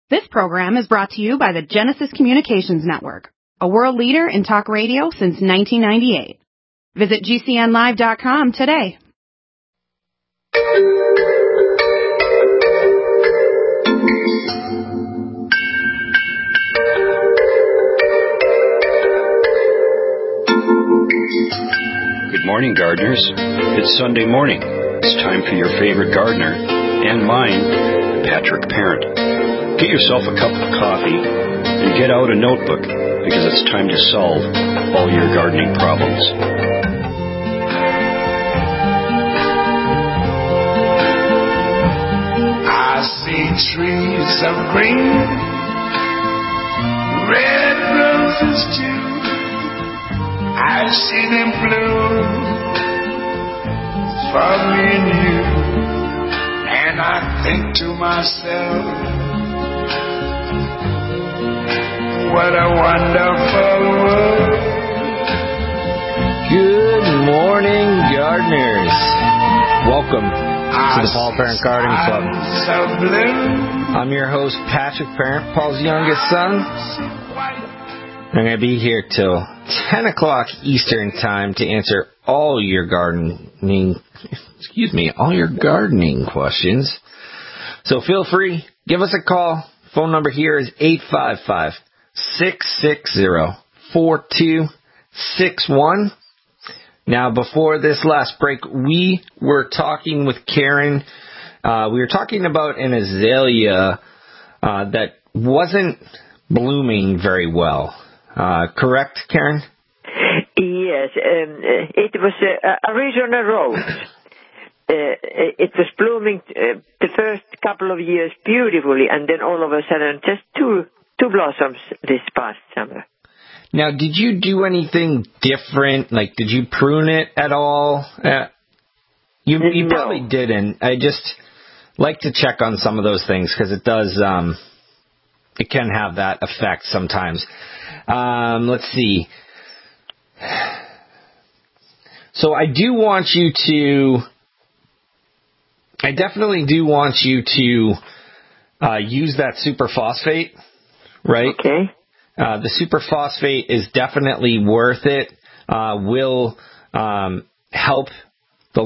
This program is brought to you by the Genesis Communications Network, a world leader in talk radio since 1998. Visit GCNlive.com today. Good morning, gardeners. It's Sunday morning. It's time for your favorite gardener, and mine, Patrick Parent. Get yourself a cup of coffee and get out a notebook, because it's time to solve all your gardening problems. I see trees of green, red roses too. I see them bloom for me and you, and I think to myself, what a wonderful world. Good morning, gardeners. Welcome to the Paul Parent Gardening Club. I'm your host, Patrick Parent, Paul's youngest son. I'm going to be here till 10 o'clock Eastern Time to answer all your gardening questions. So feel free, give us a call. Phone number here is 855-660-4261. Now, before this last break, we were talking with Karen. We were talking about an azalea that wasn't blooming very well. Correct, Karen? Yes, it was Arizona Rose. It was blooming the first couple of years beautifully, and then all of a sudden just two blossoms this past summer. Now, did you do anything different? Like, did you prune it at all? You No. Probably didn't. I just like to check on some of those things because it does. It can have that effect sometimes. Let's see. So I definitely do want you to use that superphosphate, right? Okay. The superphosphate is definitely worth it. Will help the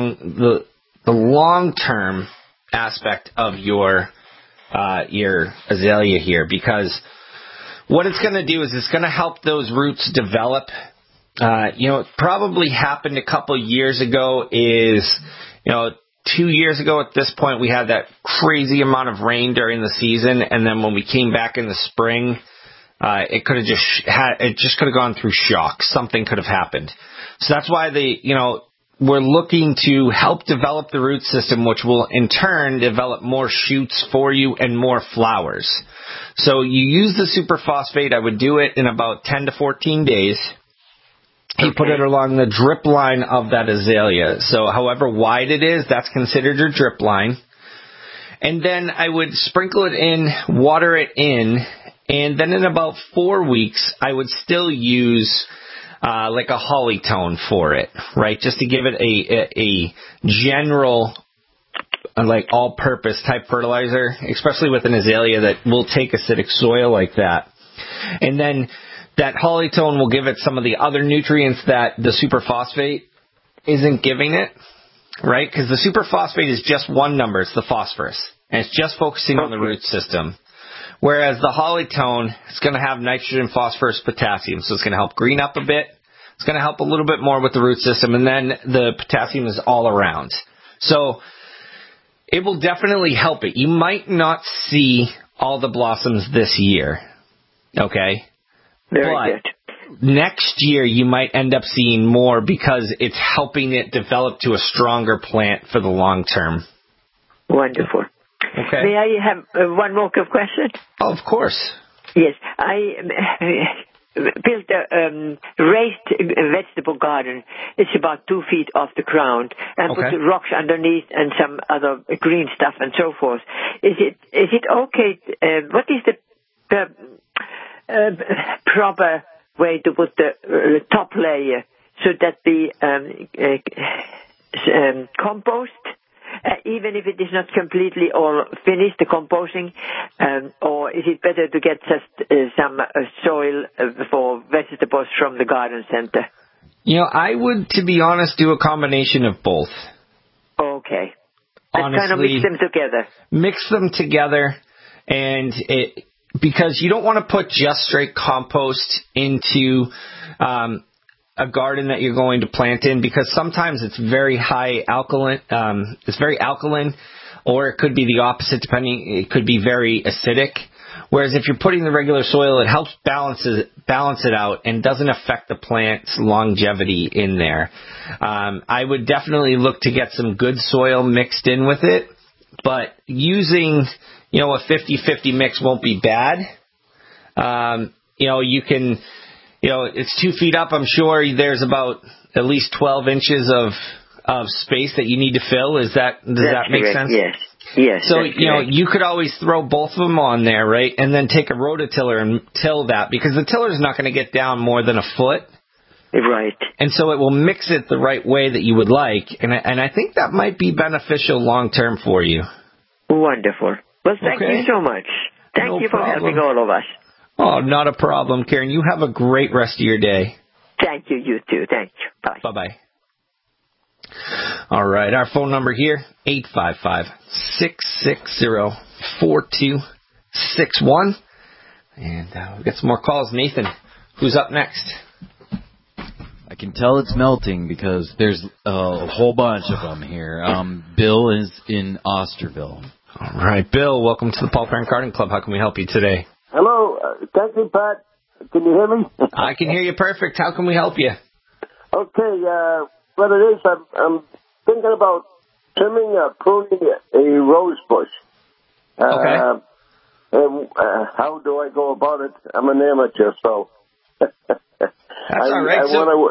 long-term aspect of your azalea here, because what it's going to do is it's going to help those roots develop. It probably happened a couple years ago is, 2 years ago at this point, we had that crazy amount of rain during the season, and then when we came back in the spring, it could have just could have gone through shock. Something could have happened. So that's why we're looking to help develop the root system, which will in turn develop more shoots for you and more flowers. So you use the superphosphate. I would do it in about 10 to 14 days. You put it along the drip line of that azalea. So however wide it is, that's considered your drip line. And then I would sprinkle it in, water it in, and then in about 4 weeks, I would still use like a holly tone for it, right? Just to give it a general, like all-purpose type fertilizer, especially with an azalea that will take acidic soil like that. And then that holly tone will give it some of the other nutrients that the superphosphate isn't giving it, right? Because the superphosphate is just one number. It's the phosphorus. And it's just focusing on the root system. Whereas the holly tone is going to have nitrogen, phosphorus, potassium. So it's going to help green up a bit. It's going to help a little bit more with the root system. And then the potassium is all around. So it will definitely help it. You might not see all the blossoms this year. Okay? Very good. Next year, you might end up seeing more because it's helping it develop to a stronger plant for the long term. Wonderful. Okay. May I have one more question? Oh, of course. Yes. I built a raised vegetable garden. It's about 2 feet off the ground, and put the rocks underneath and some other green stuff and so forth. Is it okay? What is the proper way to put the top layer so that the compost even if it is not completely all finished, the composting, or is it better to get just some soil for vegetables from the garden center? I would, to be honest, do a combination of both. Okay. Honestly, kind of mix them together. Mix them together, and because you don't want to put just straight compost into a garden that you're going to plant in, because sometimes it's very high alkaline. It's very alkaline, or it could be the opposite, depending. It could be very acidic. Whereas if you're putting the regular soil, it helps balance it out and doesn't affect the plant's longevity in there. I would definitely look to get some good soil mixed in with it, but using, a 50-50 mix won't be bad. You can, it's 2 feet up. I'm sure there's about at least 12 inches of space that you need to fill. Does that make sense? Yes. Yes. So, you could always throw both of them on there, right? And then take a rototiller and till that, because the tiller's not going to get down more than a foot. Right. And so it will mix it the right way that you would like. And I think that might be beneficial long term for you. Wonderful. Well, thank you so much. Thank you for helping all of us. Oh, not a problem, Karen. You have a great rest of your day. Thank you. You too. Thank you. Bye. Bye-bye. All right, our phone number here, 855-660-4261. And we'll get some more calls. Nathan, who's up next? I can tell it's melting because there's a whole bunch of them here. Bill is in Osterville. All right, Bill, welcome to the Paul Parent Garden Club. How can we help you today? Hello. Thank you, Pat. Can you hear me? I can hear you perfect. How can we help you? Okay, what it is, I'm thinking about pruning a rose bush. Okay. And how do I go about it? I'm an amateur, so... That's all right.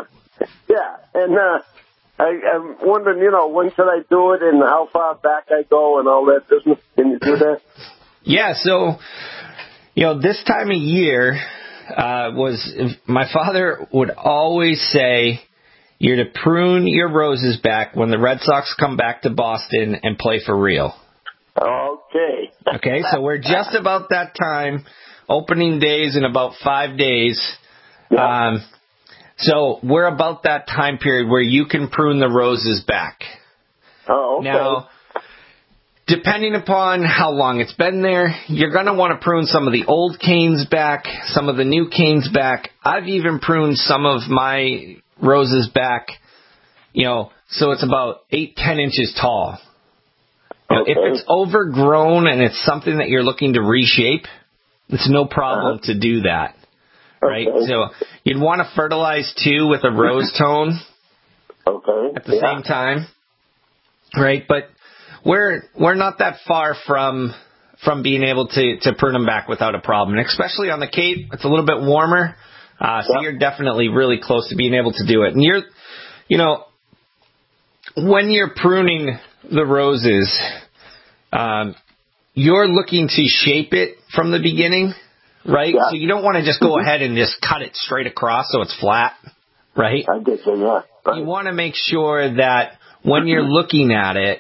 I'm wondering, when should I do it and how far back I go and all that business. Can you do that? Yeah, so, this time of year my father would always say you're to prune your roses back when the Red Sox come back to Boston and play for real. Okay. Okay, so we're just about that time. Opening days in about 5 days. Yeah. So we're about that time period where you can prune the roses back. Oh, okay. Now, depending upon how long it's been there, you're going to want to prune some of the old canes back, some of the new canes back. I've even pruned some of my roses back, so it's about 8-10 inches tall. Okay. If it's overgrown and it's something that you're looking to reshape, it's no problem to do that. Right? Okay. So you'd want to fertilize too with a rose tone. Okay. At the same time. Right? But we're not that far from being able to prune them back without a problem. And especially on the Cape, it's a little bit warmer. So you're definitely really close to being able to do it. And when you're pruning the roses, you're looking to shape it from the beginning. Right? Yeah. So you don't want to just go ahead and just cut it straight across so it's flat, right? I get you, yeah. Right. You want to make sure that when you're looking at it,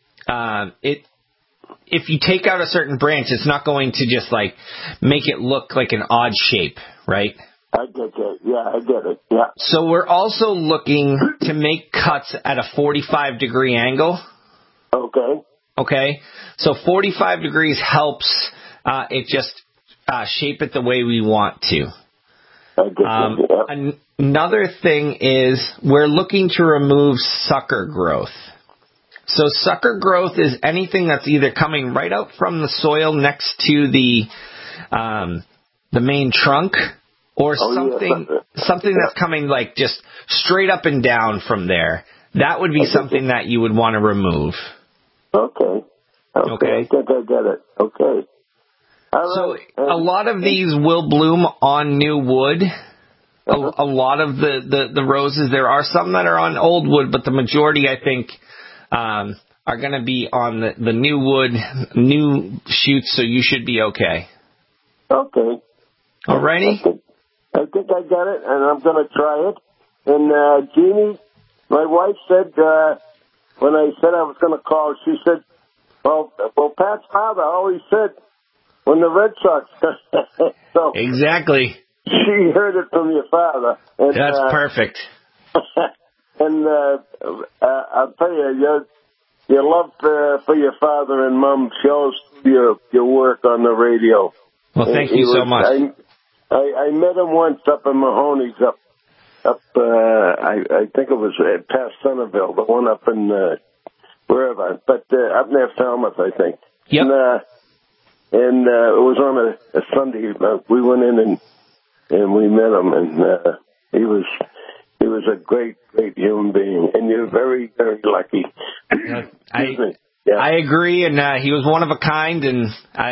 if you take out a certain branch, it's not going to just make it look like an odd shape, right? I get you. Yeah, I get it. Yeah. So we're also looking to make cuts at a 45-degree angle. Okay. Okay? So 45 degrees helps it just shape it the way we want to. Another thing is we're looking to remove sucker growth. So sucker growth is anything that's either coming right out from the soil next to the main trunk, or something that's coming just straight up and down from there. That would be something that you would want to remove. Okay. I get it. Okay. So a lot of these will bloom on new wood. A lot of the roses, there are some that are on old wood, but the majority, I think, are going to be on the new wood, new shoots, so you should be okay. Okay. Alrighty? I think I got it, and I'm going to try it. And Jeannie, my wife, said when I said I was going to call, she said, well, Pat's father always said when the Red Sox so Exactly. She heard it from your father. And, that's perfect. And I'll tell you, your love for your father and mom shows your work on the radio. Well, thank you so much. I met him once up in Mahoney's, up. I think it was past Centerville, the one up in wherever, but up near Falmouth, I think. Yep. And it was on a Sunday. We went in and we met him, and he was a great human being, and you're very, very lucky. I agree, and he was one of a kind, and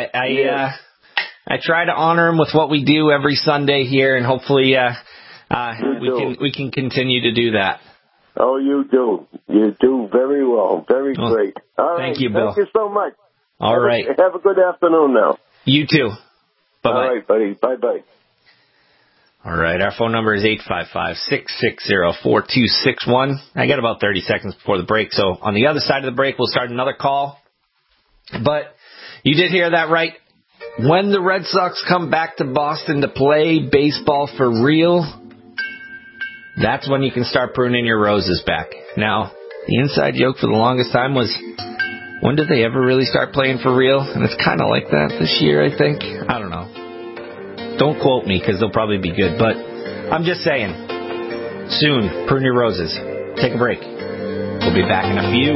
I try to honor him with what we do every Sunday here, and hopefully we can continue to do that. Oh, you do. You do very well. Very great. All right. Thank you, Bill. Thank you so much. All right. Have a good afternoon now. You too. Bye-bye. All right, buddy. Bye-bye. All right, our phone number is 855-660-4261. I got about 30 seconds before the break, so on the other side of the break, we'll start another call. But you did hear that right. When the Red Sox come back to Boston to play baseball for real, that's when you can start pruning your roses back. Now, the inside joke for the longest time was, when did they ever really start playing for real? And it's kind of like that this year, I think. I don't know. Don't quote me, because they'll probably be good. But I'm just saying, soon, prune your roses. Take a break. We'll be back in a few.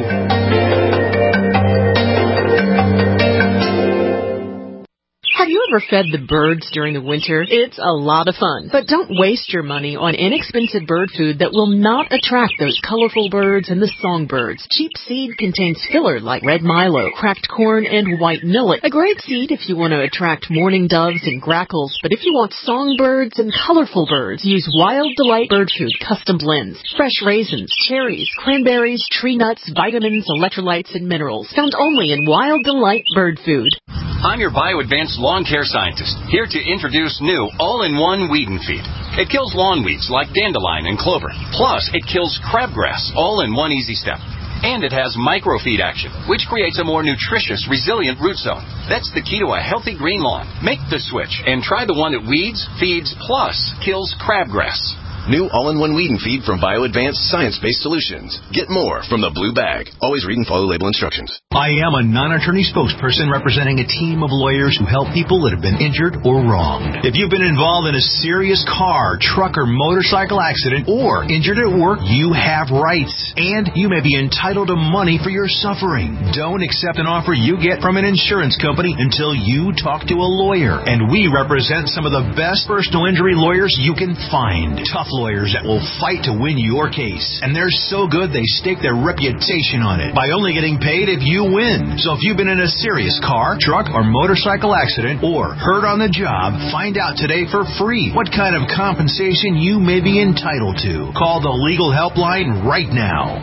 Have you ever fed the birds during the winter? It's a lot of fun. But don't waste your money on inexpensive bird food that will not attract those colorful birds and the songbirds. Cheap seed contains filler like red milo, cracked corn, and white millet. A great seed if you want to attract mourning doves and grackles. But if you want songbirds and colorful birds, use Wild Delight Bird Food custom blends. Fresh raisins, cherries, cranberries, tree nuts, vitamins, electrolytes, and minerals. Found only in Wild Delight Bird Food. I'm your BioAdvanced lawn care scientist, here to introduce new all-in-one weed and feed. It kills lawn weeds like dandelion and clover. Plus, it kills crabgrass, all in one easy step. And it has microfeed action, which creates a more nutritious, resilient root zone. That's the key to a healthy green lawn. Make the switch and try the one that weeds, feeds, plus kills crabgrass. New all-in-one weed and feed from BioAdvanced Science-Based Solutions. Get more from the blue bag. Always read and follow label instructions. I am a non-attorney spokesperson representing a team of lawyers who help people that have been injured or wronged. If you've been involved in a serious car, truck, or motorcycle accident, or injured at work, you have rights, and you may be entitled to money for your suffering. Don't accept an offer you get from an insurance company until you talk to a lawyer, and we represent some of the best personal injury lawyers you can find. Tough lawyers that will fight to win your case. And they're so good they stake their reputation on it by only getting paid if you win. So if you've been in a serious car, truck, or motorcycle accident or hurt on the job, find out today for free what kind of compensation you may be entitled to. Call the legal helpline right now.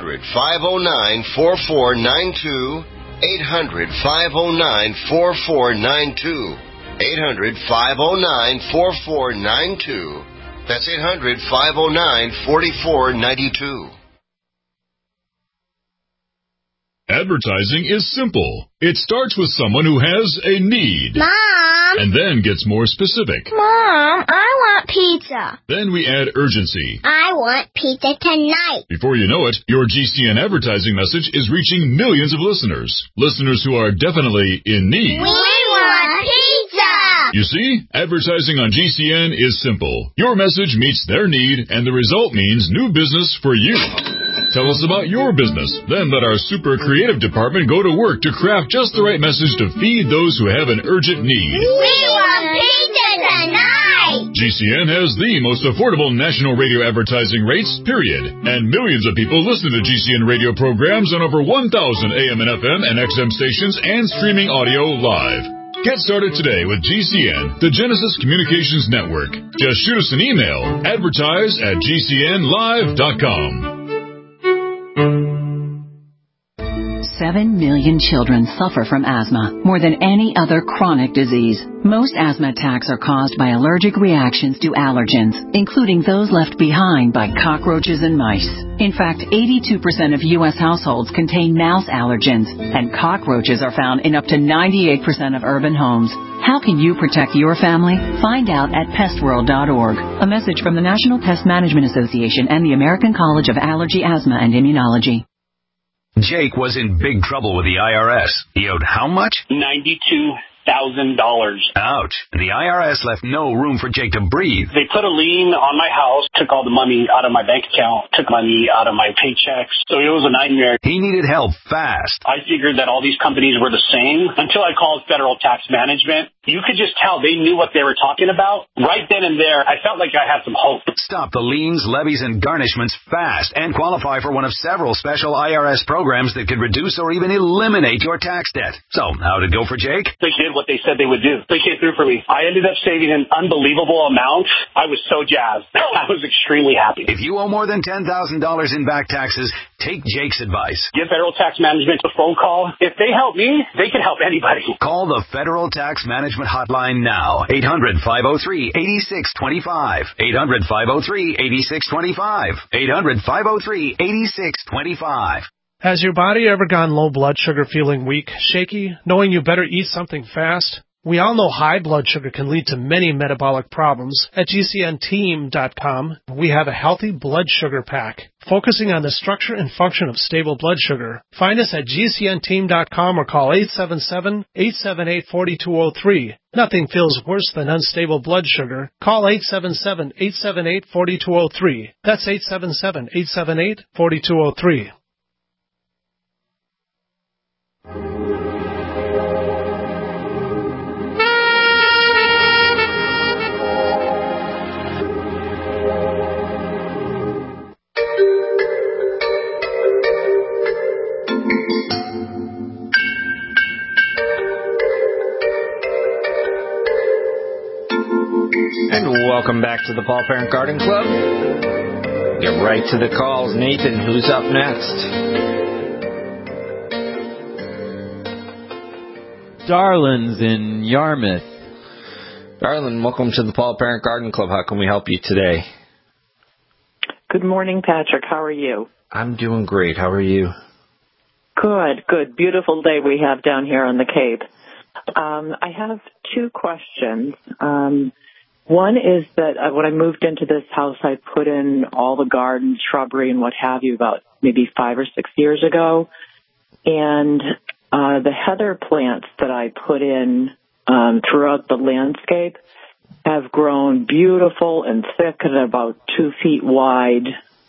800-509-4492. 800-509-4492. 800-509-4492. That's 800-509-4492. Advertising is simple. It starts with someone who has a need. Mom! And then gets more specific. Mom, I want pizza. Then we add urgency. I want pizza tonight. Before you know it, your GCN advertising message is reaching millions of listeners. Listeners who are definitely in need. We want pizza! You see, advertising on GCN is simple. Your message meets their need, and the result means new business for you. Tell us about your business. Then let our super creative department go to work to craft just the right message to feed those who have an urgent need. We want pizza tonight! GCN has the most affordable national radio advertising rates, period. And millions of people listen to GCN radio programs on over 1,000 AM and FM and XM stations and streaming audio live. Get started today with GCN, the Genesis Communications Network. Just shoot us an email, advertise@gcnlive.com. 7 million children suffer from asthma, more than any other chronic disease. Most asthma attacks are caused by allergic reactions to allergens, including those left behind by cockroaches and mice. In fact, 82% of U.S. households contain mouse allergens, and cockroaches are found in up to 98% of urban homes. How can you protect your family? Find out at pestworld.org. A message from the National Pest Management Association and the American College of Allergy, Asthma, and Immunology. Jake was in big trouble with the IRS. He owed how much? $92,000. Ouch. The IRS left no room for Jake to breathe. They put a lien on my house, took all the money out of my bank account, took money out of my paychecks. So it was a nightmare. He needed help fast. I figured that all these companies were the same until I called Federal Tax Management. You could just tell they knew what they were talking about. Right then and there, I felt like I had some hope. Stop the liens, levies, and garnishments fast and qualify for one of several special IRS programs that could reduce or even eliminate your tax debt. So, how'd it go for Jake? They did what they said they would do. They came through for me. I ended up saving an unbelievable amount. I was so jazzed. I was extremely happy. If you owe more than $10,000 in back taxes, take Jake's advice. Give Federal Tax Management a phone call. If they help me, they can help anybody. Call the Federal Tax Management Hotline now. 800-503-8625. 800-503-8625. 800-503-8625. Has your body ever gone low blood sugar, feeling weak, shaky, knowing you better eat something fast? We all know high blood sugar can lead to many metabolic problems. At GCNteam.com, we have a healthy blood sugar pack, focusing on the structure and function of stable blood sugar. Find us at GCNteam.com or call 877-878-4203. Nothing feels worse than unstable blood sugar. Call 877-878-4203. That's 877-878-4203. And welcome back to the Paul Parent Garden Club. Get right to the calls. Nathan, who's up next? Darlin's in Yarmouth. Darlin, welcome to the Paul Parent Garden Club. How can we help you today? Good morning, Patrick. How are you? I'm doing great. How are you? Good, good. Beautiful day we have down here on the Cape. I have two questions. One is that when I moved into this house, I put in all the garden, shrubbery, and what have you about maybe 5 or 6 years ago. And the heather plants that I put in throughout the landscape have grown beautiful and thick and about 2 feet wide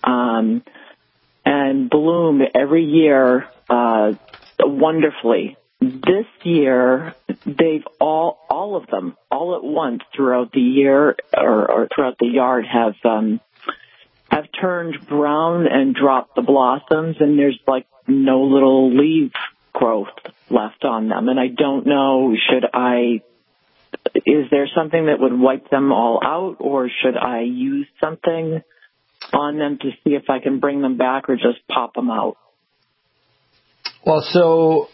and bloom every year wonderfully. This year, they've all of them, all at once throughout the year or throughout the yard have turned brown and dropped the blossoms, and there's like no little leaf growth left on them. And I don't know, is there something that would wipe them all out, or should I use something on them to see if I can bring them back or just pop them out? Well, so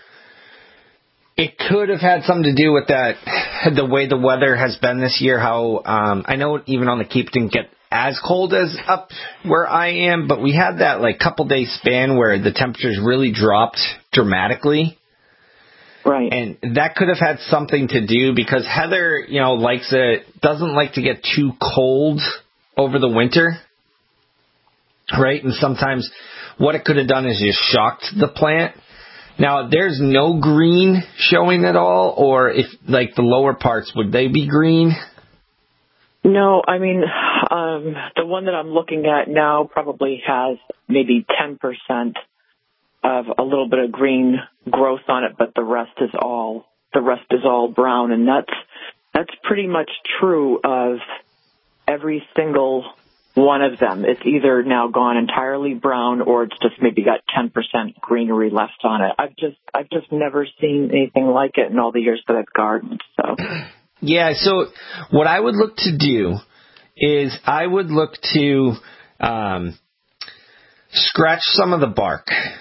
it could have had something to do with that, the way the weather has been this year, how I know even on the Cape it didn't get as cold as up where I am, but we had that like couple day span where the temperatures really dropped dramatically. Right. And that could have had something to do because heather, doesn't like to get too cold over the winter. Right? And sometimes what it could have done is just shocked the plant. Now, there's no green showing at all, or if, like, the lower parts, would they be green? No, I mean, the one that I'm looking at now probably has maybe 10% of a little bit of green growth on it, but the rest is all brown, and that's pretty much true of every single one of them. It's either now gone entirely brown or it's just maybe got 10% greenery left on it. I've just never seen anything like it in all the years that I've gardened. So yeah, so what I would look to do is I would look to scratch some of the bark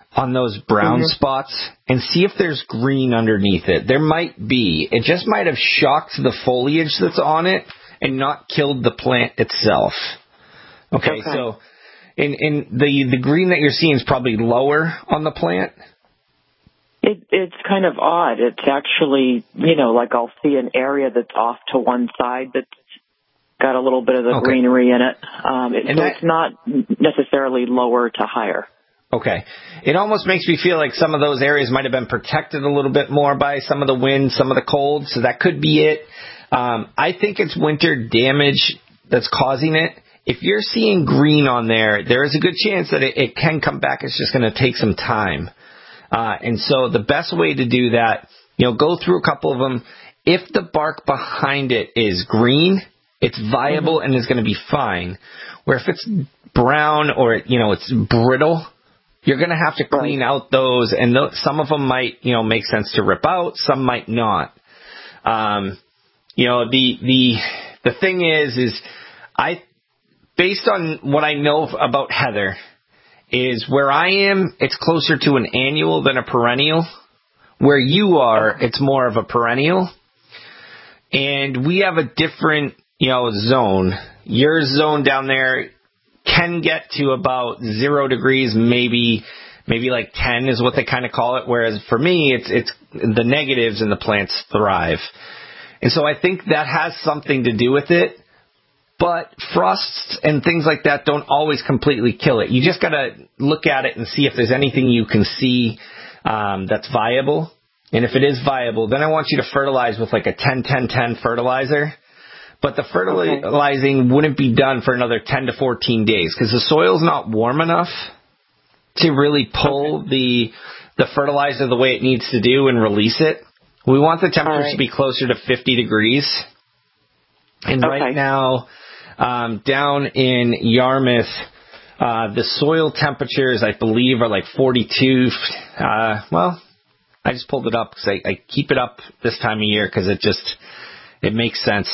on those brown spots and see if there's green underneath it. There might be. It just might have shocked the foliage that's on it and not killed the plant itself. Okay. So in the green that you're seeing is probably lower on the plant. It's kind of odd. It's actually, like I'll see an area that's off to one side that's got a little bit of the greenery in it. It's not necessarily lower to higher. Okay. It almost makes me feel like some of those areas might have been protected a little bit more by some of the wind, some of the cold, so that could be it. I think it's winter damage that's causing it. If you're seeing green on there, there is a good chance that it can come back. It's just going to take some time. And so the best way to do that, go through a couple of them. If the bark behind it is green, it's viable and is going to be fine. Where if it's brown or, it's brittle, you're going to have to clean out those. And some of them might, make sense to rip out. Some might not. The thing is based on what I know about heather, is where I am, it's closer to an annual than a perennial. Where you are, it's more of a perennial. And we have a different, zone. Your zone down there can get to about 0 degrees, maybe like 10 is what they kind of call it. Whereas for me, it's the negatives and the plants thrive. And so I think that has something to do with it. But frosts and things like that don't always completely kill it. You just got to look at it and see if there's anything you can see that's viable. And if it is viable, then I want you to fertilize with like a 10-10-10 fertilizer. But the fertilizing wouldn't be done for another 10 to 14 days because the soil's not warm enough to really pull the fertilizer the way it needs to do and release it. We want the temperatures to be closer to 50 degrees. And right now, down in Yarmouth, the soil temperatures, I believe, are like 42. I just pulled it up because I keep it up this time of year because it makes sense.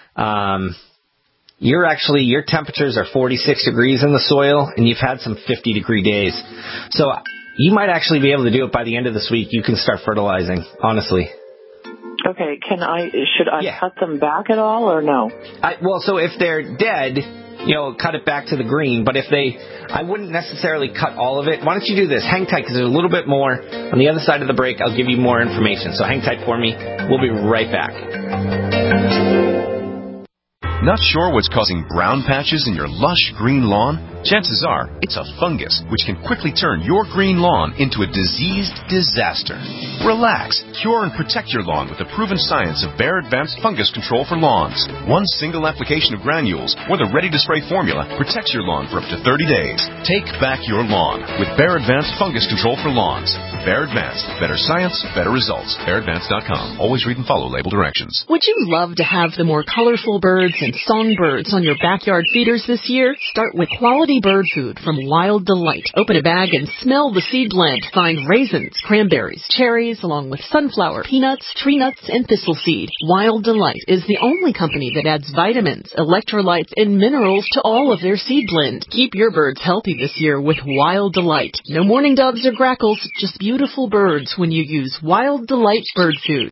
Your temperatures are 46 degrees in the soil, and you've had some 50-degree days. So you might actually be able to do it by the end of this week. You can start fertilizing, honestly. Okay, should I cut them back at all or no? So if they're dead, cut it back to the green. But I wouldn't necessarily cut all of it. Why don't you do this? Hang tight because there's a little bit more. On the other side of the break, I'll give you more information. So hang tight for me. We'll be right back. Not sure what's causing brown patches in your lush green lawn? Chances are it's a fungus, which can quickly turn your green lawn into a diseased disaster. Relax, cure and protect your lawn with the proven science of Bayer Advanced Fungus Control for Lawns. One single application of granules or the ready-to-spray formula protects your lawn for up to 30 days. Take back your lawn with Bayer Advanced Fungus Control for Lawns. Bayer Advanced. Better science, better results. BayerAdvanced.com. Always read and follow label directions. Would you love to have the more colorful birds and songbirds on your backyard feeders this year? Start with quality bird food from Wild Delight. Open a bag and smell the seed blend. Find raisins, cranberries, cherries, along with sunflower, peanuts, tree nuts, and thistle seed. Wild Delight is the only company that adds vitamins, electrolytes, and minerals to all of their seed blend. Keep your birds healthy this year with Wild Delight. No mourning doves or grackles, just beautiful birds when you use Wild Delight bird food.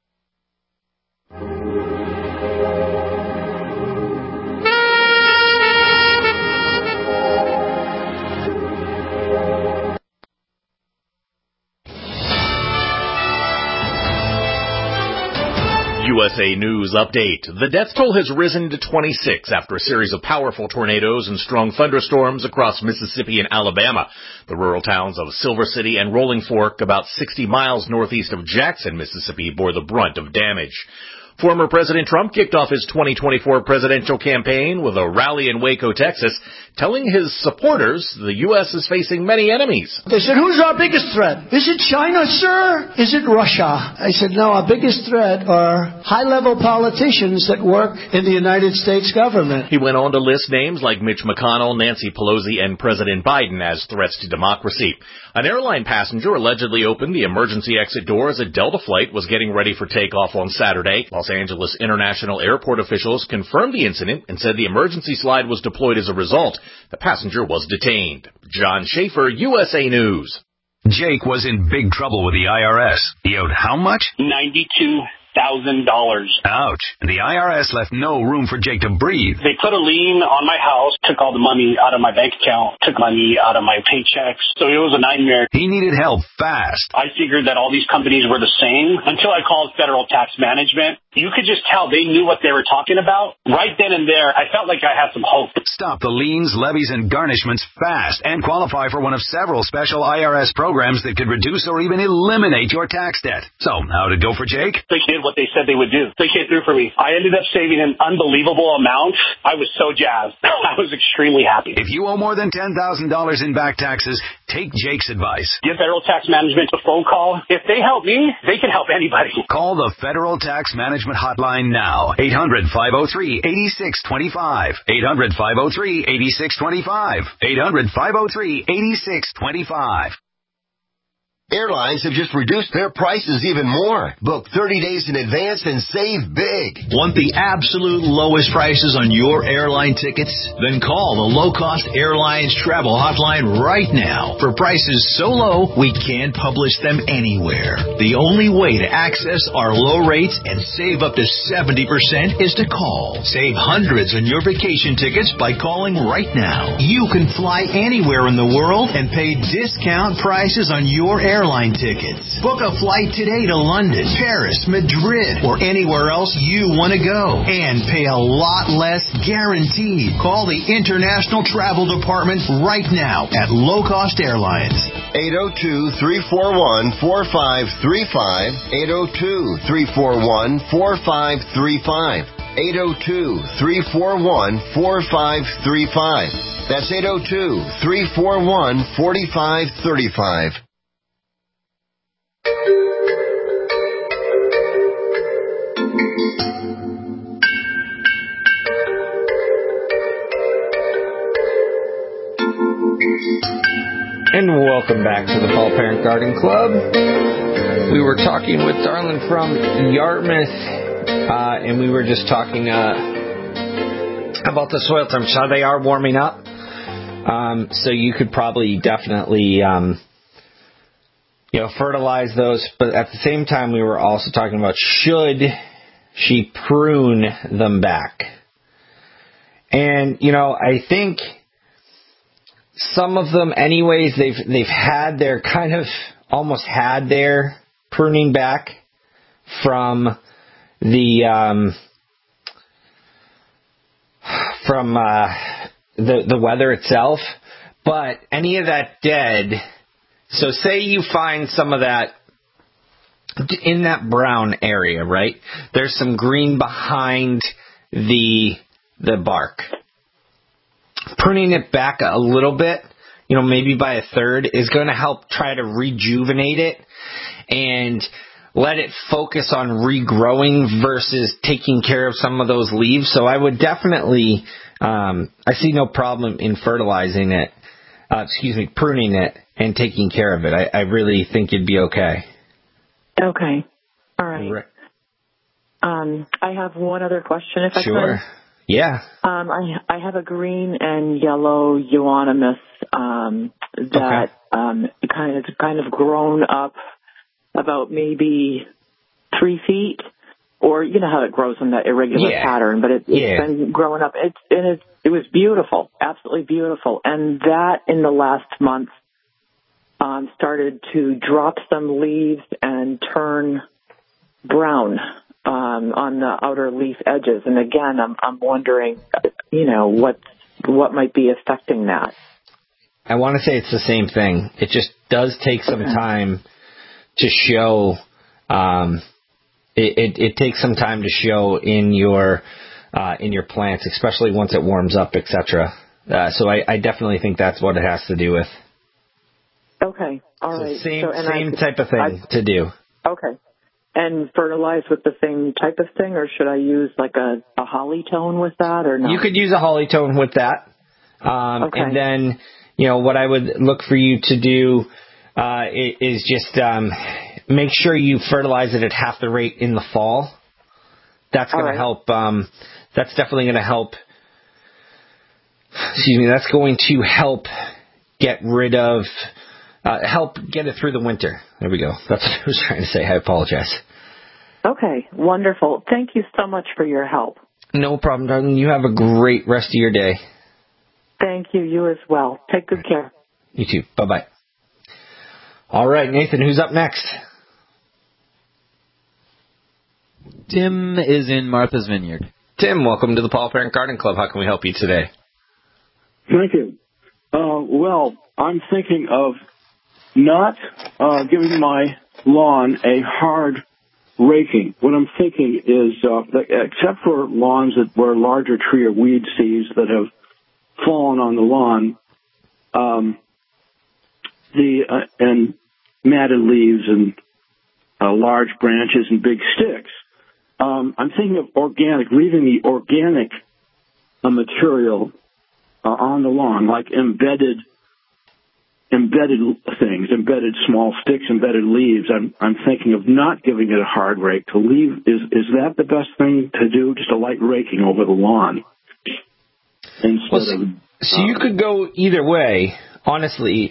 USA News Update. The death toll has risen to 26 after a series of powerful tornadoes and strong thunderstorms across Mississippi and Alabama. The rural towns of Silver City and Rolling Fork, about 60 miles northeast of Jackson, Mississippi, bore the brunt of damage. Former President Trump kicked off his 2024 presidential campaign with a rally in Waco, Texas, telling his supporters the U.S. is facing many enemies. They said, who's our biggest threat? Is it China, sir? Is it Russia? I said, no, our biggest threat are high-level politicians that work in the United States government. He went on to list names like Mitch McConnell, Nancy Pelosi, and President Biden as threats to democracy. An airline passenger allegedly opened the emergency exit door as a Delta flight was getting ready for takeoff on Saturday. Los Angeles International Airport officials confirmed the incident and said the emergency slide was deployed as a result. The passenger was detained. John Schaefer, USA News. Jake was in big trouble with the IRS. He owed how much? $92,000. Ouch. The IRS left no room for Jake to breathe. They put a lien on my house, took all the money out of my bank account, took money out of my paychecks. So it was a nightmare. He needed help fast. I figured that all these companies were the same until I called Federal Tax Management. You could just tell they knew what they were talking about. Right then and there, I felt like I had some hope. Stop the liens, levies, and garnishments fast and qualify for one of several special IRS programs that could reduce or even eliminate your tax debt. So, how'd it go for Jake? They did what they said they would do. They came through for me. I ended up saving an unbelievable amount. I was so jazzed. I was extremely happy. If you owe more than $10,000 in back taxes, take Jake's advice. Give Federal Tax Management a phone call. If they help me, they can help anybody. Call the Federal Tax Management Hotline now. 800-503-8625. 800-503-8625. 800-503-8625. Airlines have just reduced their prices even more. Book 30 days in advance and save big. Want the absolute lowest prices on your airline tickets? Then call the Low Cost Airlines Travel Hotline right now. For prices so low, we can't publish them anywhere. The only way to access our low rates and save up to 70% is to call. Save hundreds on your vacation tickets by calling right now. You can fly anywhere in the world and pay discount prices on your airline tickets. Book a flight today to London, Paris, Madrid, or anywhere else you want to go. And pay a lot less guaranteed. Call the International Travel Department right now at Low Cost Airlines. 802-341-4535. 802-341-4535. 802-341-4535. That's 802-341-4535. And welcome back to the Paul Parent Garden Club. We were talking with Darlene from Yarmouth, and we were just talking about the soil temps. How they are warming up. So you could probably definitely fertilize those. But at the same time, we were also talking about should she prune them back. And, I think some of them anyways, they've had their almost had their pruning back from the weather itself. But any of that dead, so say you find some of that in that brown area, right? There's some green behind the bark. Pruning it back a little bit, maybe by a third, is going to help try to rejuvenate it and let it focus on regrowing versus taking care of some of those leaves. So I would definitely, I see no problem in fertilizing it, pruning it and taking care of it. I really think it'd be okay. Okay. All right. I have one other question, if I could. Sure. Yeah. I have a green and yellow euonymus that kind of grown up about maybe 3 feet, or you know how it grows in that irregular pattern, but it's been growing up. It was beautiful, absolutely beautiful, and that in the last month started to drop some leaves and turn brown. On the outer leaf edges. And again, I'm wondering, what might be affecting that. I want to say it's the same thing. It just does take some time to show. It takes some time to show in your plants, especially once it warms up, etc. So I definitely think that's what it has to do with. Okay, all right. Same type of thing to do. Okay. And fertilize with the same type of thing, or should I use like a holly tone with that, or no? You could use a holly tone with that. Okay. And then, what I would look for you to do is just make sure you fertilize it at half the rate in the fall. That's going to help. That's definitely going to help. That's going to help get rid of help get it through the winter. There we go. That's what I was trying to say. I apologize. Okay, wonderful. Thank you so much for your help. No problem, darling. You have a great rest of your day. Thank you. You as well. Take good care. You too. Bye-bye. All right, Nathan, who's up next? Tim is in Martha's Vineyard. Tim, welcome to the Paul Parent Garden Club. How can we help you today? Thank you. Well, I'm thinking of not giving my lawn a hard raking. What I'm thinking is, except for lawns where larger tree or weed seeds that have fallen on the lawn, and matted leaves and large branches and big sticks, I'm thinking of organic, leaving the organic material on the lawn, like embedded things, embedded small sticks, embedded leaves. I'm thinking of not giving it a hard rake. To leave, is that the best thing to do? Just a light raking over the lawn. So you could go either way, honestly.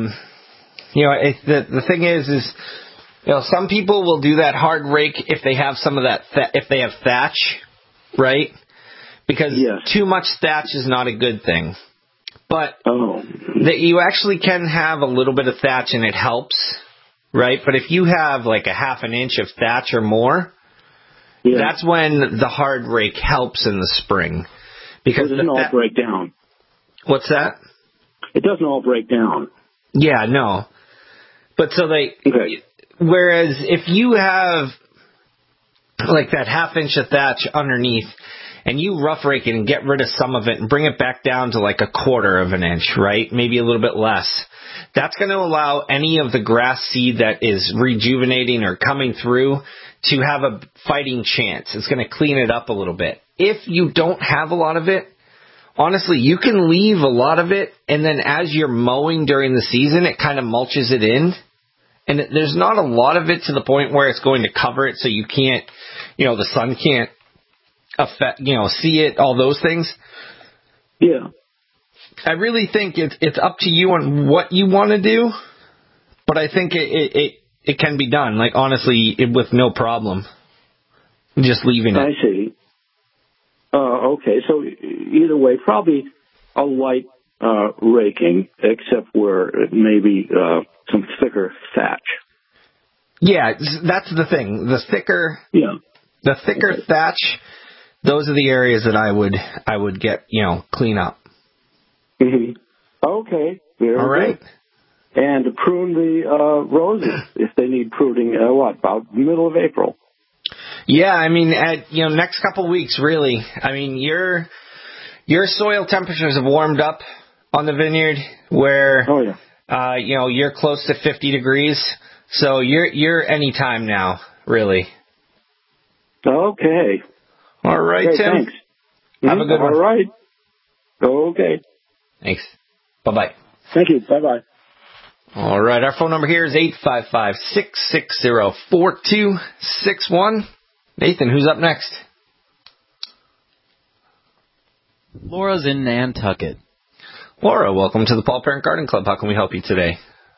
The thing is, some people will do that hard rake if they have some of that, if they have thatch, right? Because too much thatch is not a good thing. But that you actually can have a little bit of thatch and it helps, right? But if you have like a half an inch of thatch or more, that's when the hard rake helps in the spring. Because it doesn't all break down. What's that? It doesn't all break down. Yeah, no. But whereas if you have like that half inch of thatch underneath, and you rough rake it and get rid of some of it and bring it back down to like a quarter of an inch, right? Maybe a little bit less. That's going to allow any of the grass seed that is rejuvenating or coming through to have a fighting chance. It's going to clean it up a little bit. If you don't have a lot of it, honestly, you can leave a lot of it, and then as you're mowing during the season, it kind of mulches it in. And there's not a lot of it to the point where it's going to cover it so you can't, the sun can't affect, see it, all those things. Yeah. I really think it's up to you on what you want to do, but I think it can be done, like honestly, with no problem. Just leaving it. I see. Okay, so either way, probably a light raking, except where maybe some thicker thatch. Yeah, that's the thing. The thicker thatch, those are the areas that I would get, clean up. Mm-hmm. Okay. All right. Good. And prune the roses if they need pruning. About middle of April? Yeah, I mean, next couple weeks, really. I mean, your soil temperatures have warmed up on the vineyard, where you're close to 50 degrees. So you're any time now, really. Okay. All right, okay, Tim. Thanks. Have a good one. All right. Okay. Thanks. Bye-bye. Thank you. Bye-bye. All right. Our phone number here is 855-660-4261. Nathan, who's up next? Laura's in Nantucket. Laura, welcome to the Paul Parent Garden Club. How can we help you today?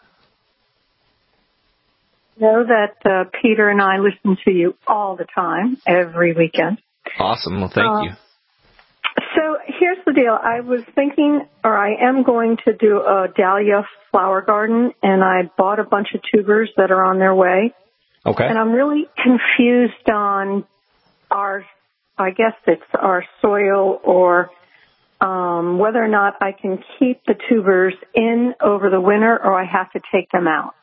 Know that Peter and I listen to you all the time, every weekend. Awesome. Well, thank you. So here's the deal. I was thinking, or I am going to do a dahlia flower garden, and I bought a bunch of tubers that are on their way. Okay. And I'm really confused on our soil, or whether or not I can keep the tubers in over the winter, or I have to take them out.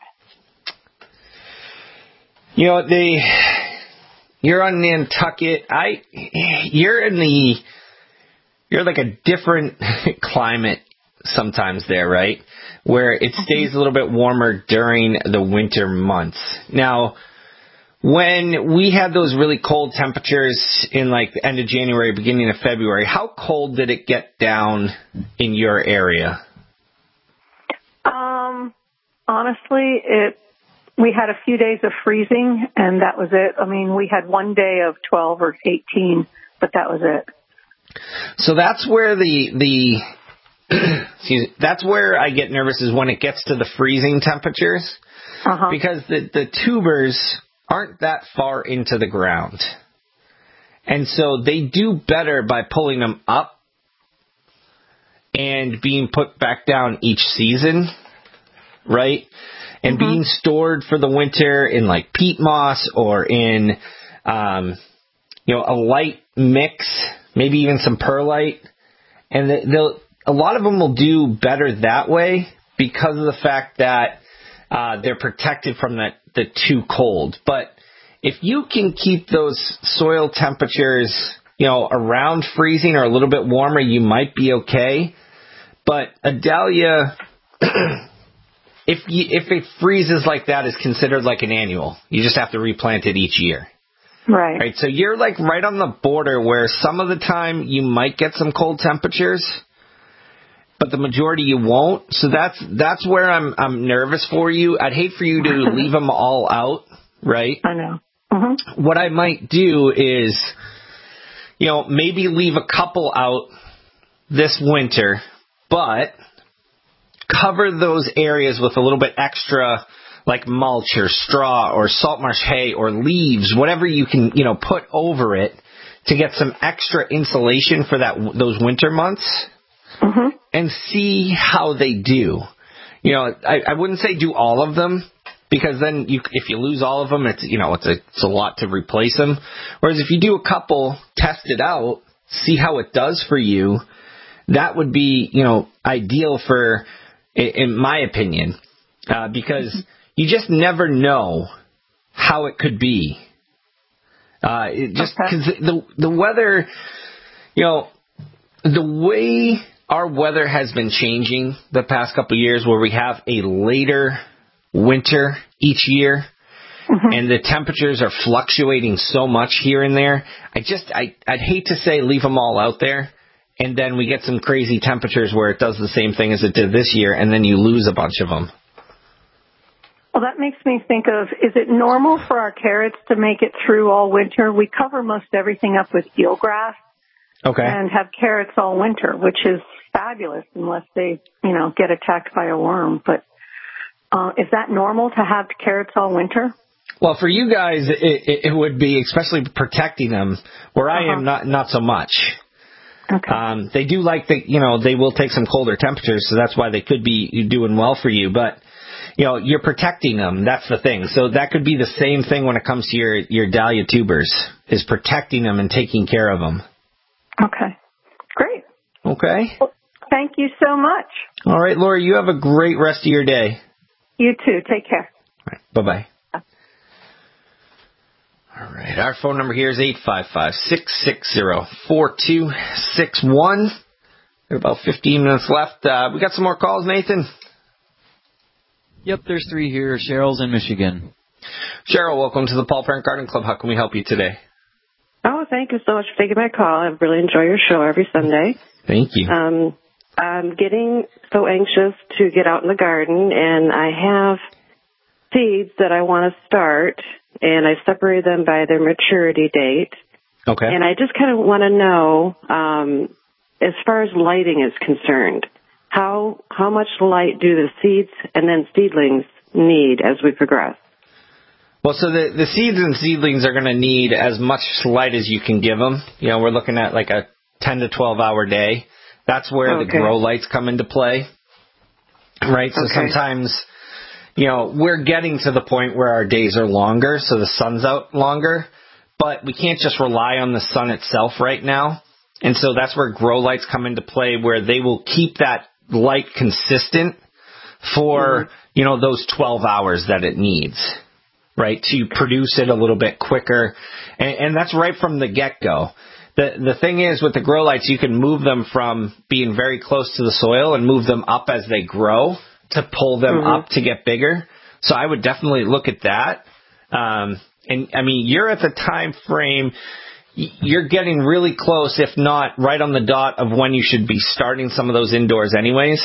You're on Nantucket. You're like a different climate sometimes there, right? Where it stays a little bit warmer during the winter months. Now, when we had those really cold temperatures in like the end of January, beginning of February, how cold did it get down in your area? Honestly, we had a few days of freezing, and that was it. I mean, we had one day of 12 or 18, but that was it. So that's where the that's where I get nervous is when it gets to the freezing temperatures, because the tubers aren't that far into the ground. And so they do better by pulling them up and being put back down each season, right? And being stored for the winter in like peat moss or in, a light mix, maybe even some perlite. And a lot of them will do better that way because of the fact that they're protected from the too cold. But if you can keep those soil temperatures, around freezing or a little bit warmer, you might be okay. But a dahlia, if it freezes like that, is considered like an annual. You just have to replant it each year. Right. So you're like right on the border where some of the time you might get some cold temperatures, but the majority you won't. So that's where I'm nervous for you. I'd hate for you to leave them all out, right? I know. What I might do is, maybe leave a couple out this winter, but cover those areas with a little bit extra, like mulch or straw or salt marsh hay or leaves, whatever you can, put over it to get some extra insulation for those winter months, and see how they do. I wouldn't say do all of them, because then if you lose all of them, it's a lot to replace them. Whereas if you do a couple, test it out, see how it does for you, that would be, ideal for, in my opinion, because you just never know how it could be. Because the weather, the way our weather has been changing the past couple of years, where we have a later winter each year, and the temperatures are fluctuating so much here and there. I'd hate to say leave them all out there, and then we get some crazy temperatures where it does the same thing as it did this year, and then you lose a bunch of them. Well, that makes me think of, is it normal for our carrots to make it through all winter? We cover most everything up with eelgrass and have carrots all winter, which is fabulous unless they, get attacked by a worm. But is that normal to have carrots all winter? Well, for you guys, it would be, especially protecting them, where I am not so much. They do like they will take some colder temperatures, so that's why they could be doing well for you. But, you're protecting them. That's the thing. So that could be the same thing when it comes to your dahlia tubers, is protecting them and taking care of them. Okay. Great. Okay. Well, thank you so much. All right, Lori, you have a great rest of your day. You too. Take care. All right. Bye-bye. All right. Our phone number here is 855-660-4261. Got about 15 minutes left. We got some more calls, Nathan? Yep, there's 3 here. Cheryl's in Michigan. Cheryl, welcome to the Paul Parent Garden Club. How can we help you today? Oh, thank you so much for taking my call. I really enjoy your show every Sunday. Thank you. I'm getting so anxious to get out in the garden, and I have seeds that I want to start, and I separate them by their maturity date. Okay. And I just kind of want to know, as far as lighting is concerned, how much light do the seeds and then seedlings need as we progress? Well, so the seeds and seedlings are going to need as much light as you can give them. We're looking at like a 10 to 12 hour day. That's where the grow lights come into play, right? So sometimes, we're getting to the point where our days are longer, so the sun's out longer, but we can't just rely on the sun itself right now. And so that's where grow lights come into play, where they will keep that light consistent for, those 12 hours that it needs, right, to produce it a little bit quicker. And that's right from the get-go. The thing is, with the grow lights, you can move them from being very close to the soil and move them up as they grow to pull them up to get bigger. So I would definitely look at that. And, I mean, you're at the time frame, you're getting really close, if not right on the dot of when you should be starting some of those indoors anyways.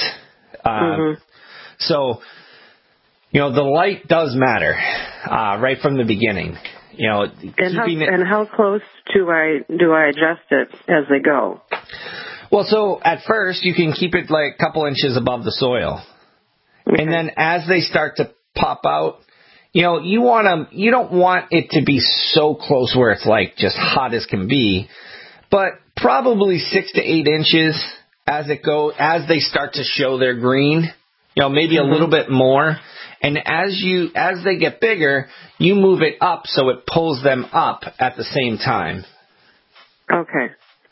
So, the light does matter right from the beginning. And how close do I adjust it as they go? Well, so at first you can keep it like a couple inches above the soil. Okay. And then as they start to pop out, you don't want it to be so close where it's like just hot as can be, but probably 6 to 8 inches as they start to show their green, maybe a little bit more. And as they get bigger, you move it up so it pulls them up at the same time. Okay.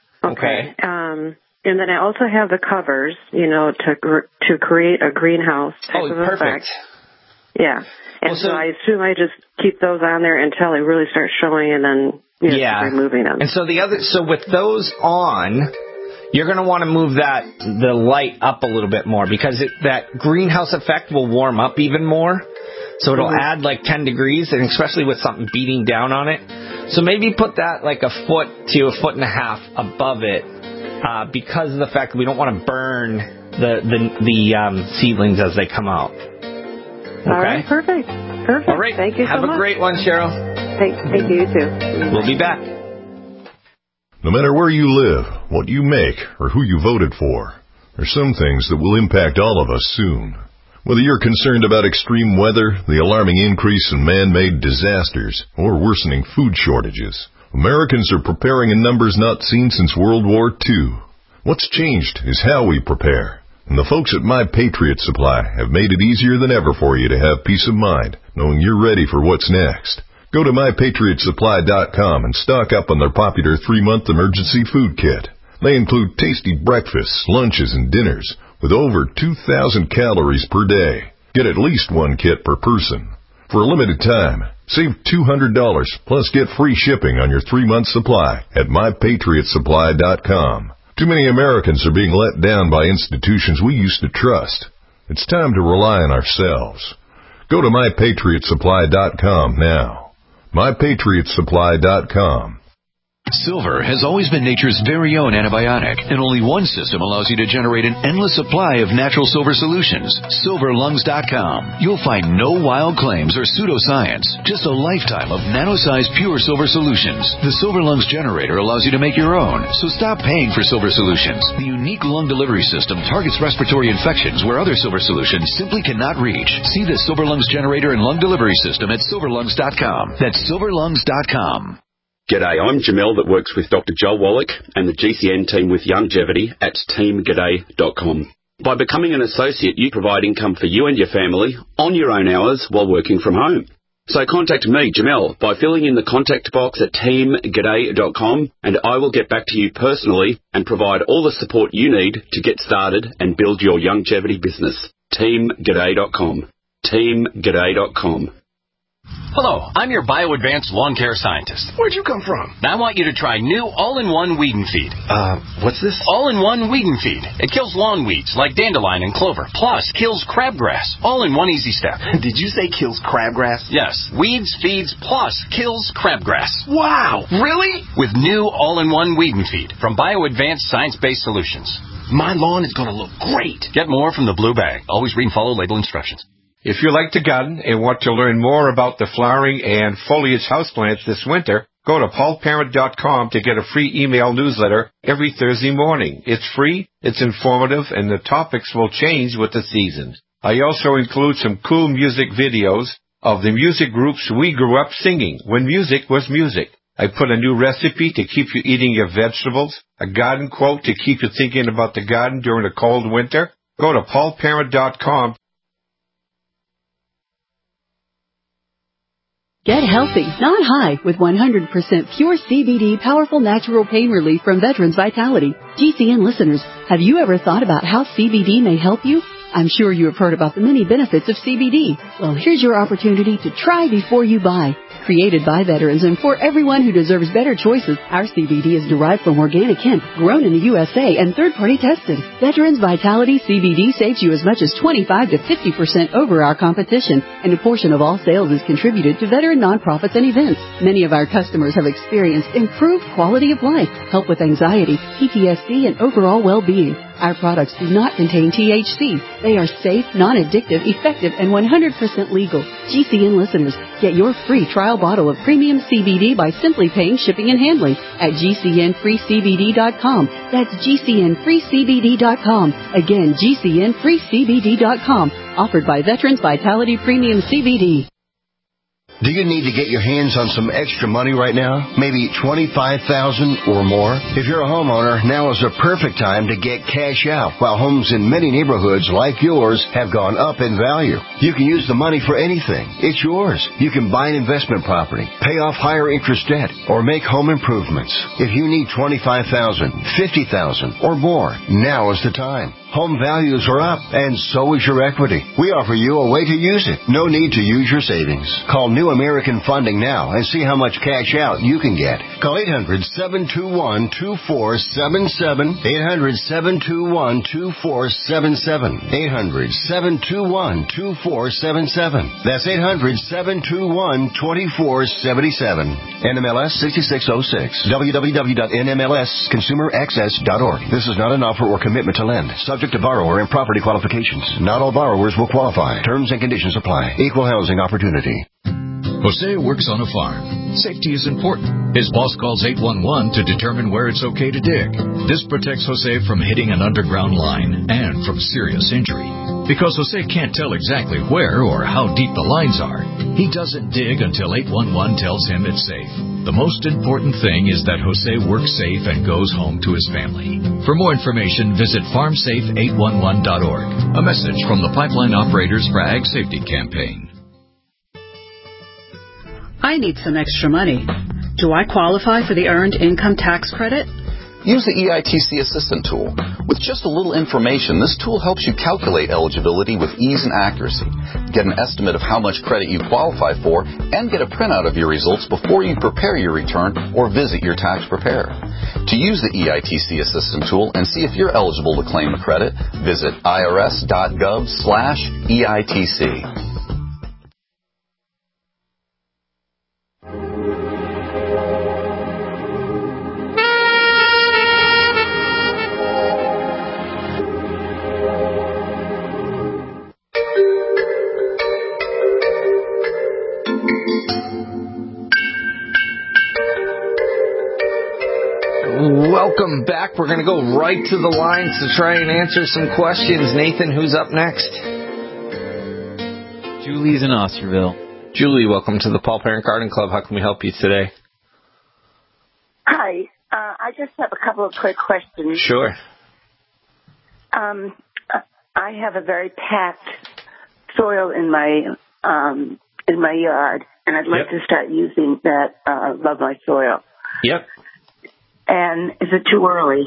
And then I also have the covers, to create a greenhouse type of perfect. effect. Yeah. And so I assume I just keep those on there until they really start showing, and then removing them. And so with those on, you're going to want to move the light up a little bit more, because that greenhouse effect will warm up even more. So it'll add like 10 degrees, and especially with something beating down on it. So maybe put that like 1 foot to 1.5 feet above it, because of the fact that we don't want to burn the seedlings as they come out. Okay? All right, perfect. All right. Thank you so much. Have a great one, Cheryl. Thank you, you too. We'll be back. No matter where you live, what you make, or who you voted for, there's some things that will impact all of us soon. Whether you're concerned about extreme weather, the alarming increase in man-made disasters, or worsening food shortages, Americans are preparing in numbers not seen since World War II. What's changed is how we prepare. And the folks at My Patriot Supply have made it easier than ever for you to have peace of mind, knowing you're ready for what's next. Go to MyPatriotSupply.com and stock up on their popular 3-month emergency food kit. They include tasty breakfasts, lunches, and dinners with over 2,000 calories per day. Get at least 1 kit per person. For a limited time, save $200 plus get free shipping on your 3-month supply at MyPatriotSupply.com. Too many Americans are being let down by institutions we used to trust. It's time to rely on ourselves. Go to MyPatriotSupply.com now. MyPatriotSupply.com. Silver has always been nature's very own antibiotic, and only one system allows you to generate an endless supply of natural silver solutions. SilverLungs.com. You'll find no wild claims or pseudoscience, just a lifetime of nano-sized pure silver solutions. The Silver Lungs generator allows you to make your own, so stop paying for silver solutions. The unique lung delivery system targets respiratory infections where other silver solutions simply cannot reach. See the Silver Lungs generator and lung delivery system at SilverLungs.com. That's SilverLungs.com. G'day, I'm Jamel that works with Dr. Joel Wallach and the GCN team with Longevity at teamg'day.com. By becoming an associate, you provide income for you and your family on your own hours while working from home. So contact me, Jamel, by filling in the contact box at teamg'day.com, and I will get back to you personally and provide all the support you need to get started and build your longevity business. teamg'day.com. teamg'day.com. Hello, I'm your BioAdvanced lawn care scientist. Where'd you come from? I want you to try new all-in-one weed and feed. What's this? All-in-one weed and feed. It kills lawn weeds like dandelion and clover, plus kills crabgrass, all in one easy step. Did you say kills crabgrass? Yes, weeds, feeds, plus kills crabgrass. Wow, really? With new all-in-one weed and feed from BioAdvanced science-based solutions. My lawn is going to look great. Get more from the blue bag. Always read and follow label instructions. If you like to garden and want to learn more about the flowering and foliage houseplants this winter, go to paulparent.com to get a free email newsletter every Thursday morning. It's free, it's informative, and the topics will change with the seasons. I also include some cool music videos of the music groups we grew up singing when music was music. I put a new recipe to keep you eating your vegetables, a garden quote to keep you thinking about the garden during a cold winter. Go to paulparent.com. Get healthy, not high, with 100% pure CBD powerful natural pain relief from Veterans Vitality. GCN listeners, have you ever thought about how CBD may help you? I'm sure you have heard about the many benefits of CBD. Well, here's your opportunity to try before you buy. Created by veterans and for everyone who deserves better choices, our CBD is derived from organic hemp, grown in the USA, and third-party tested. Veterans Vitality CBD saves you as much as 25 to 50% over our competition, and a portion of all sales is contributed to veteran nonprofits and events. Many of our customers have experienced improved quality of life, help with anxiety, PTSD, and overall well-being. Our products do not contain THC. They are safe, non-addictive, effective, and 100% legal. GCN listeners, get your free trial bottle of premium CBD by simply paying shipping and handling at GCNFreeCBD.com. That's GCNFreeCBD.com. Again, GCNFreeCBD.com. Offered by Veterans Vitality Premium CBD. Do you need to get your hands on some extra money right now? Maybe $25,000 or more? If you're a homeowner, now is the perfect time to get cash out while homes in many neighborhoods like yours have gone up in value. You can use the money for anything. It's yours. You can buy an investment property, pay off higher interest debt, or make home improvements. If you need $25,000, $50,000 or more, now is the time. Home values are up, and so is your equity. We offer you a way to use it. No need to use your savings. Call New American Funding now and see how much cash out you can get. Call 800-721-2477. 800-721-2477. 800-721-2477. That's 800-721-2477. NMLS 6606. www.nmlsconsumeraccess.org. This is not an offer or commitment to lend. Subject to borrower and property qualifications. Not all borrowers will qualify. Terms and conditions apply. Equal housing opportunity. Jose works on a farm. Safety is important. His boss calls 811 to determine where it's okay to dig. This protects Jose from hitting an underground line and from serious injury. Because Jose can't tell exactly where or how deep the lines are, he doesn't dig until 811 tells him it's safe. The most important thing is that Jose works safe and goes home to his family. For more information, visit farmsafe811.org. A message from the Pipeline Operators for Ag Safety Campaign. I need some extra money. Do I qualify for the Earned Income Tax Credit? Use the EITC Assistant Tool. With just a little information, this tool helps you calculate eligibility with ease and accuracy. Get an estimate of how much credit you qualify for and get a printout of your results before you prepare your return or visit your tax preparer. To use the EITC Assistant Tool and see if you're eligible to claim a credit, visit irs.gov/EITC. Welcome back. We're going to go right to the lines to try and answer some questions. Nathan, who's up next? Julie's in Osterville. Julie, welcome to the Paul Parent Garden Club. How can we help you today? Hi. I just have a couple of quick questions. Sure. I have a very packed soil in my yard, and I'd like to start using that Love My Soil. Yep. And is it too early?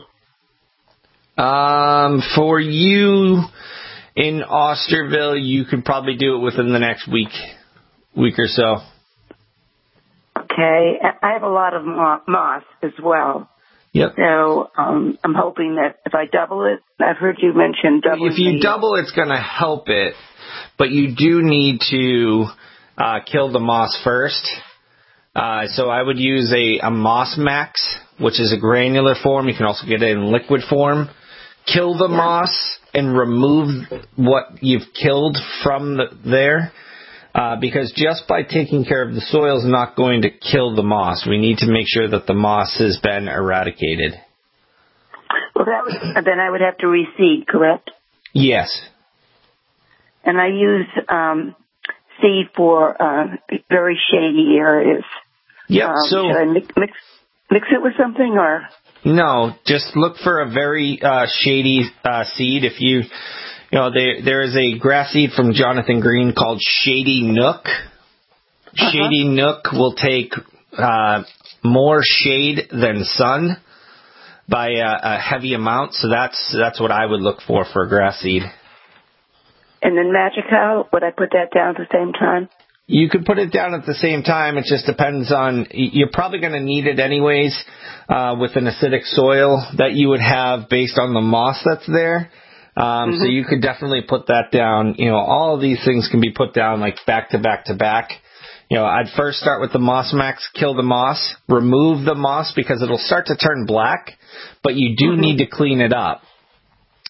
For you in Osterville, you could probably do it within the next week or so. Okay. I have a lot of moss as well. Yep. So I'm hoping that if I double it, I've heard you mention doubling. If you double, it's going to help it, but you do need to kill the moss first. So I would use a Moss Max, which is a granular form. You can also get it in liquid form. Kill the moss and remove what you've killed from there. Because just by taking care of the soil is not going to kill the moss. We need to make sure that the moss has been eradicated. Well, then I would have to reseed, correct? Yes. And I use seed for very shady areas. Yep. So should I mix it with something or? No, just look for a very shady seed. If you there is a grass seed from Jonathan Green called Shady Nook. Shady Nook will take more shade than sun by a heavy amount. So that's what I would look for a grass seed. And then Magical, would I put that down at the same time? You could put it down at the same time. It just depends on, you're probably going to need it anyways with an acidic soil that you would have based on the moss that's there. So you could definitely put that down. All of these things can be put down like back to back to back. I'd first start with the Moss Max, kill the moss, remove the moss because it'll start to turn black, but you do need to clean it up.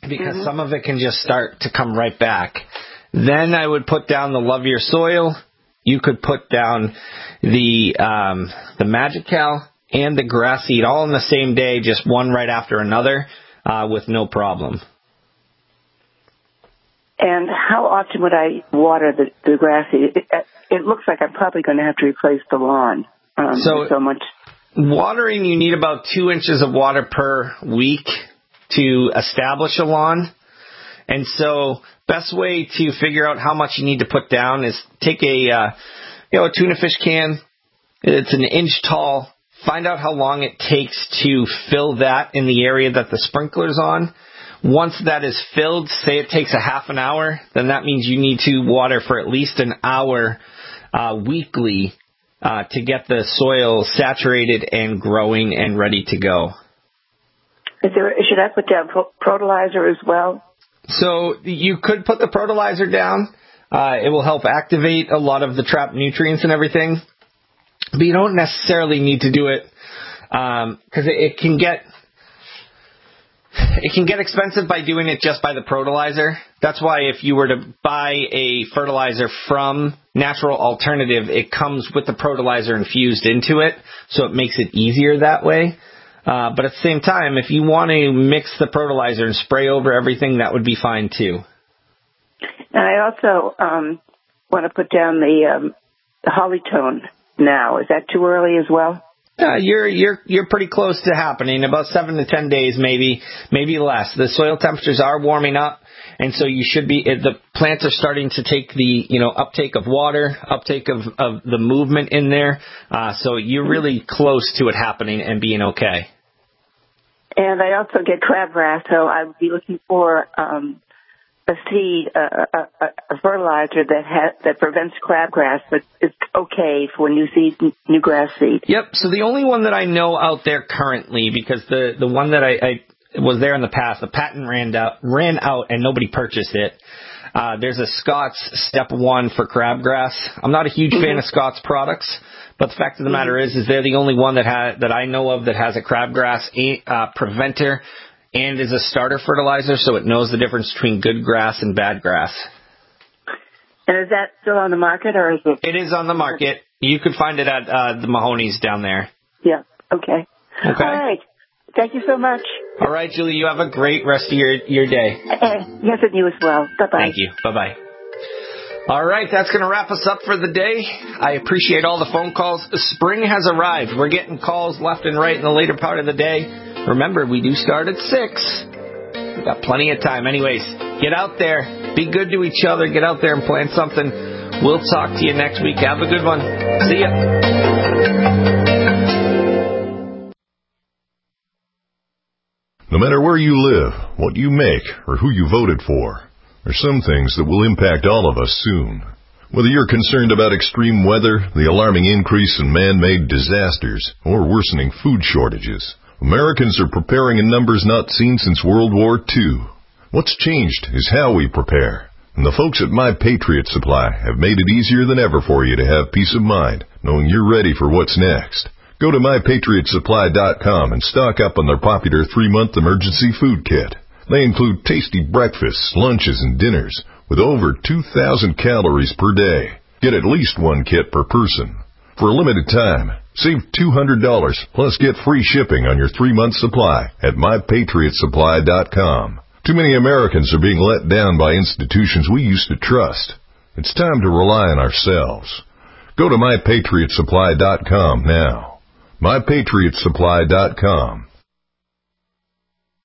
because some of it can just start to come right back. Then I would put down the Love Your Soil. You could put down the Magical and the grass seed all in the same day, just one right after another, with no problem. And how often would I water the grass seed? It looks like I'm probably going to have to replace the lawn. So much. Watering, you need about 2 inches of water per week to establish a lawn. And so best way to figure out how much you need to put down is take a tuna fish can. It's an inch tall. Find out how long it takes to fill that in the area that the sprinkler's on. Once that is filled, say it takes a half an hour, then that means you need to water for at least an hour weekly to get the soil saturated and growing and ready to go. Should I put down fertilizer as well? So you could put the fertilizer down. It will help activate a lot of the trapped nutrients and everything. But you don't necessarily need to do it because it can get expensive by doing it just by the fertilizer. That's why if you were to buy a fertilizer from Natural Alternative, it comes with the fertilizer infused into it, so it makes it easier that way. But at the same time, if you want to mix the fertilizer and spray over everything, that would be fine too. And I also want to put down the Hollytone now. Is that too early as well? Yeah, you're pretty close to happening. About 7 to 10 days, maybe less. The soil temperatures are warming up, and so you should be. The plants are starting to take the uptake of water, uptake of the movement in there. So you're really close to it happening and being okay. And I also get crabgrass, so I would be looking for a seed, a fertilizer that prevents crabgrass, but it's okay for new grass seed. Yep. So the only one that I know out there currently, because the one that I was there in the past, the patent ran out and nobody purchased it. There's a Scott's Step 1 for crabgrass. I'm not a huge fan of Scott's products, but the fact of the matter is they're the only one that I know of that has a crabgrass preventer and is a starter fertilizer, so it knows the difference between good grass and bad grass. And is that still on the market, or is it? It is on the market. You could find it at the Mahoney's down there. Yeah. Okay. All right. Thank you so much. All right, Julie. You have a great rest of your day. Yes, and you as well. Bye-bye. Thank you. Bye-bye. All right, that's going to wrap us up for the day. I appreciate all the phone calls. Spring has arrived. We're getting calls left and right in the later part of the day. Remember, we do start at 6. We've got plenty of time. Anyways, get out there. Be good to each other. Get out there and plant something. We'll talk to you next week. Have a good one. See ya. No matter where you live, what you make, or who you voted for, there's some things that will impact all of us soon. Whether you're concerned about extreme weather, the alarming increase in man-made disasters, or worsening food shortages, Americans are preparing in numbers not seen since World War II. What's changed is how we prepare. And the folks at My Patriot Supply have made it easier than ever for you to have peace of mind, knowing you're ready for what's next. Go to MyPatriotSupply.com and stock up on their popular 3-month emergency food kit. They include tasty breakfasts, lunches, and dinners with over 2,000 calories per day. Get at least one kit per person. For a limited time, save $200 plus get free shipping on your 3-month supply at MyPatriotSupply.com. Too many Americans are being let down by institutions we used to trust. It's time to rely on ourselves. Go to MyPatriotSupply.com now. MyPatriotSupply.com.